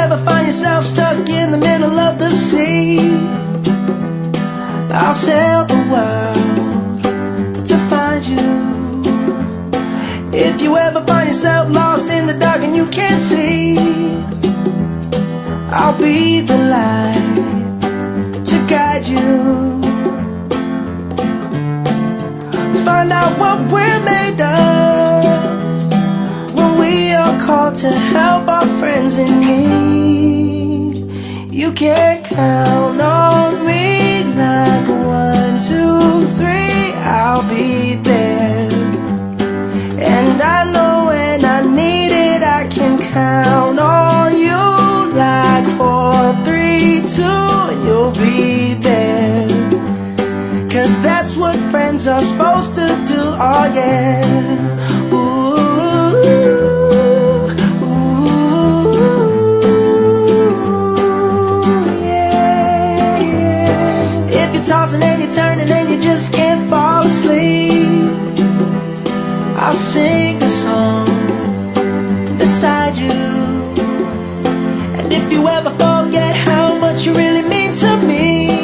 ever find yourself stuck in the middle of the sea, I'll sail the world to find you. If you ever find yourself lost in the dark and you can't see, I'll be the light to guide you. Find out what we're made of when we are called to help our friends in need. You can count on me like 1, 2, 3, I'll be there. And I know when I need it, I can count on you like 4, 3, 2, and you'll be there. 'Cause that's what friends are supposed to do, oh yeah. Ooh, ooh, yeah, yeah. If you're tossing and you're turning and you just can't fall asleep, I'll sing a song beside you. And if you ever forget how much you really mean to me,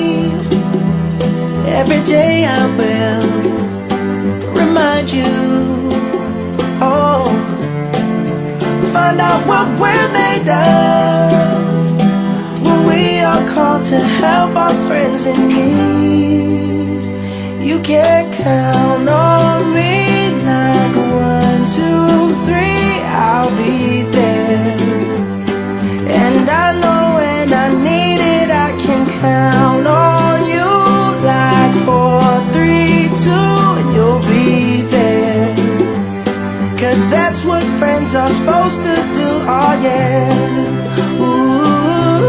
every day I will remind you. Oh, find out what we're made of when we are called to help our friends in need. You can count on me like 1, 2, 3, I'll be there. And I know when I need it, I can count on you like 4, 3, 2, and you'll be there. 'Cause that's what friends are supposed to do, oh yeah. Ooh,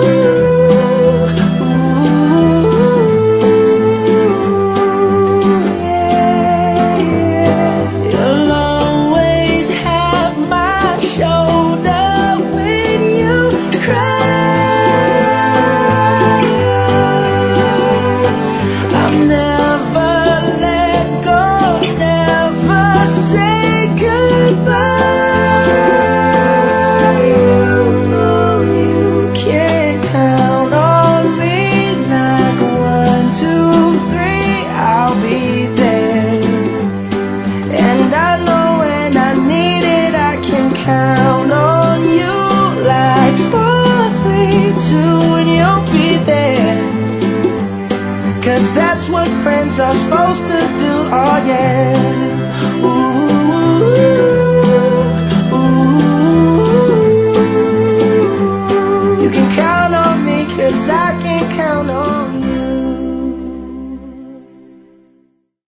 ooh, yeah, yeah. You'll always have my shoulder when you cry. I'll never let go, never say goodbye. You know you can count on me like 1, 2, 3, I'll be there. And I know when I need it, I can count on you like 4, 3, 2, and you'll be there. 'Cause that's what friends are supposed to do, oh yeah. Ooh, ooh, you can count